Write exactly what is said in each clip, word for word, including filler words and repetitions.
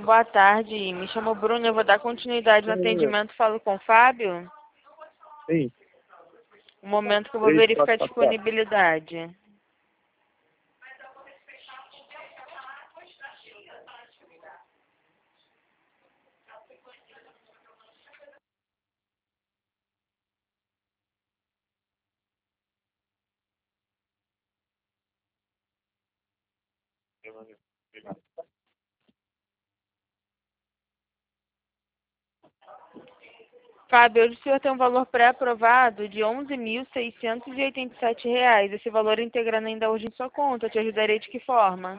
Boa tarde, me chamo Bruno, eu vou dar continuidade no atendimento, falo com o Fábio. Sim. Um momento que eu vou Três, verificar a quatro, quatro, disponibilidade. Fábio, hoje o senhor tem um valor pré-aprovado de onze mil seiscentos e oitenta e sete reais. Esse valor integrando ainda hoje em sua conta, eu te ajudarei de que forma?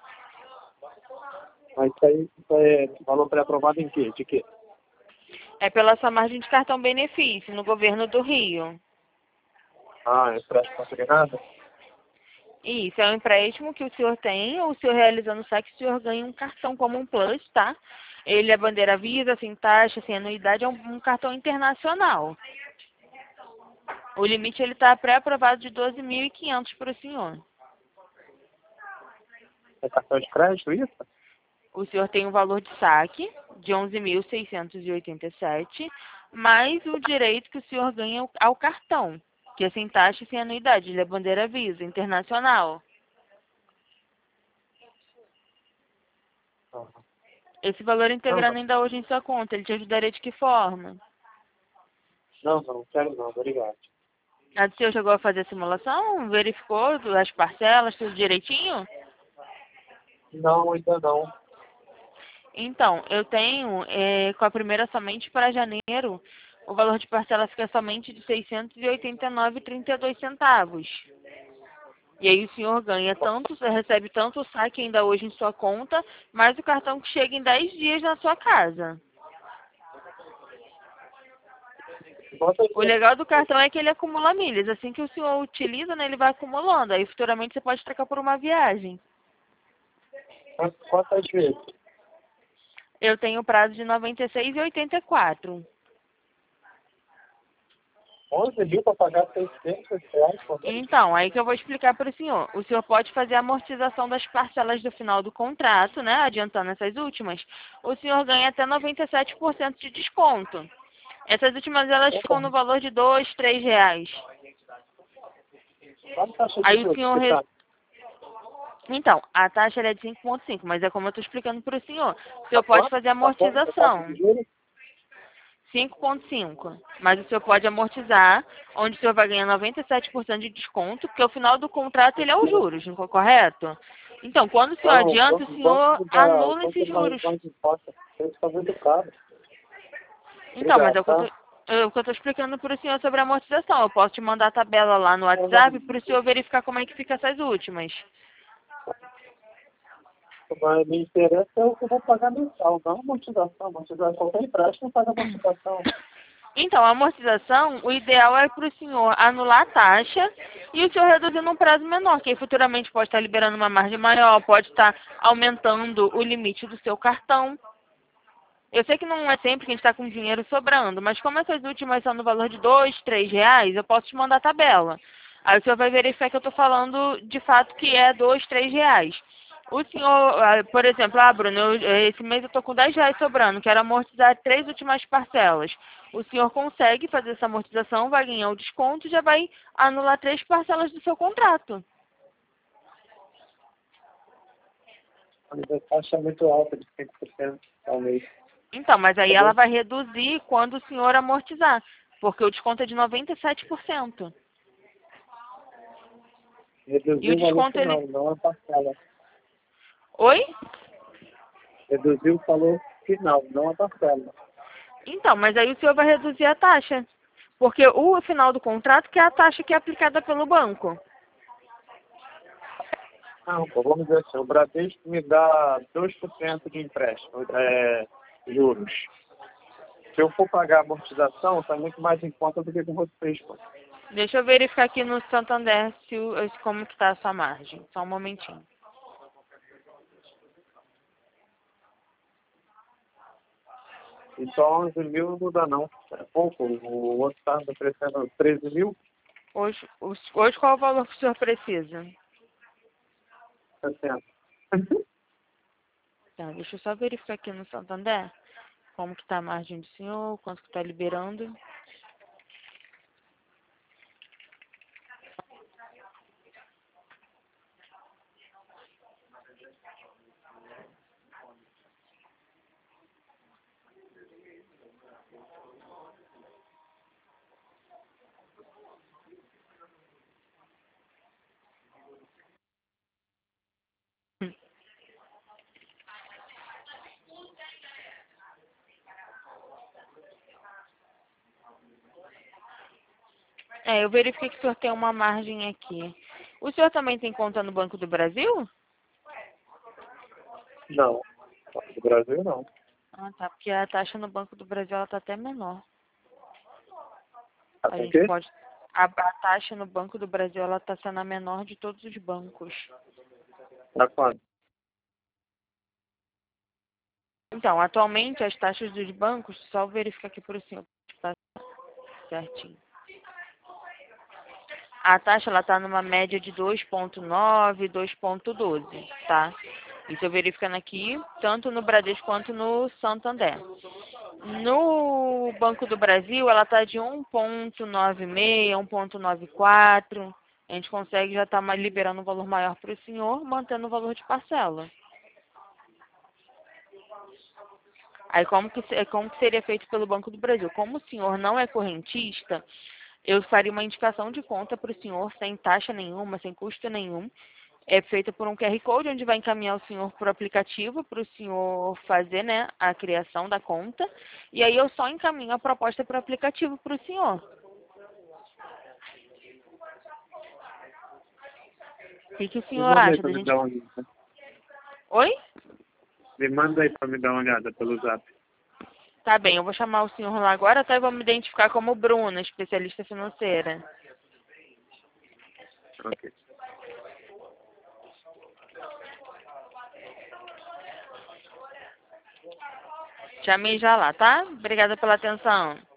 Mas isso aí, isso aí é valor pré-aprovado em quê? De quê? É pela sua margem de cartão benefício, no governo do Rio. Ah, empréstimo consignado? Isso, é um empréstimo que o senhor tem, ou o senhor realizando o saque, o senhor ganha um cartão como um plus, tá? Ele é bandeira Visa, sem taxa, sem anuidade, é um, um cartão internacional. O limite ele está pré-aprovado de doze mil e quinhentos para o senhor. É cartão de crédito, isso? O senhor tem um valor de saque de onze mil seiscentos e oitenta e sete, mais o direito que o senhor ganha ao cartão, que é sem taxa e sem anuidade. Ele é bandeira Visa, internacional. Ah. Esse valor Não, integrando ainda hoje em sua conta, ele te ajudaria de que forma? não, não, quero não, obrigado. A do senhor chegou a fazer a simulação? Verificou as parcelas, tudo direitinho? Não, ainda não. Então, eu tenho, eh, com a primeira somente para janeiro, o valor de parcela fica somente de seiscentos e oitenta e nove reais e trinta e dois centavos. E aí o senhor ganha tanto, você recebe tanto o saque ainda hoje em sua conta, mais o cartão que chega em dez dias na sua casa. Bota O aí, legal do cartão é que ele acumula milhas. Assim que o senhor utiliza, né, ele vai acumulando. Aí futuramente você pode trocar por uma viagem. quantas vezes? Eu tenho prazo de noventa e seis e oitenta e quatro. onze mil para pagar seiscentos reais por mês? Então, aí que eu vou explicar para o senhor. O senhor pode fazer a amortização das parcelas do final do contrato, né? Adiantando essas últimas. O senhor ganha até noventa e sete por cento de desconto. Essas últimas elas ficam no valor de dois, três reais. Qual a taxa de Aí o juros senhor... que Re... tá? Então, a taxa ela é de cinco vírgula cinco, mas é como eu estou explicando para o senhor. O senhor Tá pode quanto? fazer a Tá quanto a taxa amortização. de juros? cinco vírgula cinco. Mas o senhor pode amortizar, onde o senhor vai ganhar noventa e sete por cento de desconto, porque o final do contrato ele é os juros, não é correto? Então, quando o senhor Não, o adianta, banco, o o banco senhor me dá, o anula banco esses me dá juros. redução de imposto. Isso está muito caro. Então, mas Obrigado, é o que eu tá? tô, é o que eu tô explicando para o senhor sobre a amortização. Eu posso te mandar a tabela lá no WhatsApp para o senhor verificar como é que fica essas últimas. Mas me interessa é o que eu vou pagar mensal, não a amortização. Amortização tem empréstimo, paga amortização. Então, a amortização, o ideal é para o senhor anular a taxa e o senhor reduzir num prazo menor, que aí futuramente pode estar liberando uma margem maior, pode estar aumentando o limite do seu cartão. Eu sei que não é sempre que a gente está com dinheiro sobrando, mas como essas últimas são no valor de dois, três reais, eu posso te mandar a tabela. Aí o senhor vai verificar que eu estou falando de fato que é dois, três reais. O senhor, ah, por exemplo, ah, Bruno, eu- esse mês eu estou com dez reais sobrando, quero amortizar três últimas parcelas. O senhor consegue fazer essa amortização, vai ganhar o desconto e já vai anular três parcelas do seu contrato. Mas a taxa é muito alta, de cinco por cento ao mês. Então, mas aí ela Entendeu? vai reduzir quando o senhor amortizar, porque o desconto é de noventa e sete por cento. E Reduzir o o valor desconto, ele... final, não a parcela. Oi? Reduzir o valor final, não a parcela. Então, mas aí o senhor vai reduzir a taxa. Porque o final do contrato que é a taxa que é aplicada pelo banco. Não, pô, vamos dizer assim, o Bradesco me dá dois por cento de empréstimo, é, juros. Se eu for pagar a amortização, está muito mais em conta do que com vocês, pô. Deixa eu verificar aqui no Santander se o- como que tá a sua margem. Só um momentinho. Então onze mil não dá não. É pouco. O outro está oferecendo treze mil, Hoje, os- hoje qual é o valor que o senhor precisa? sessenta. Tá, deixa eu só verificar aqui no Santander como que tá a margem do senhor, quanto que tá liberando. É, eu verifiquei que o senhor tem uma margem aqui. O senhor também tem conta no Banco do Brasil? Não. No Brasil, não. Ah, tá, porque a taxa no Banco do Brasil ela tá até menor. Tá A com o gente quê? pode. A, a taxa no Banco do Brasil ela tá sendo a menor de todos os bancos. Tá quanto? Então, atualmente as taxas dos bancos, só verificar aqui para o senhor, tá certinho. A taxa ela tá numa média de dois ponto nove, dois ponto doze, tá? Isso eu verificando aqui, tanto no Bradesco quanto no Santander. No Banco do Brasil, ela tá de um ponto noventa e seis, um ponto noventa e quatro. A gente consegue já estar tá liberando um valor maior para o senhor, mantendo o valor de parcela. Aí como que, se- como que seria feito pelo Banco do Brasil? Como o senhor não é correntista, eu faria uma indicação de conta para o senhor sem taxa nenhuma, sem custo nenhum. É feita por um Q R Code, onde vai encaminhar o senhor para o aplicativo, para o senhor fazer, né, a criação da conta. E aí eu só encaminho a proposta para o aplicativo para o senhor. O que, que o Me senhor manda aí acha pra da me gente... dar uma olhada. Oi? Me manda aí pra me dar uma olhada pelo zap. Tá bem, eu vou chamar o senhor lá agora, até vou me identificar como Bruna, especialista financeira. Ok. Chamei já lá, tá? Obrigada pela atenção.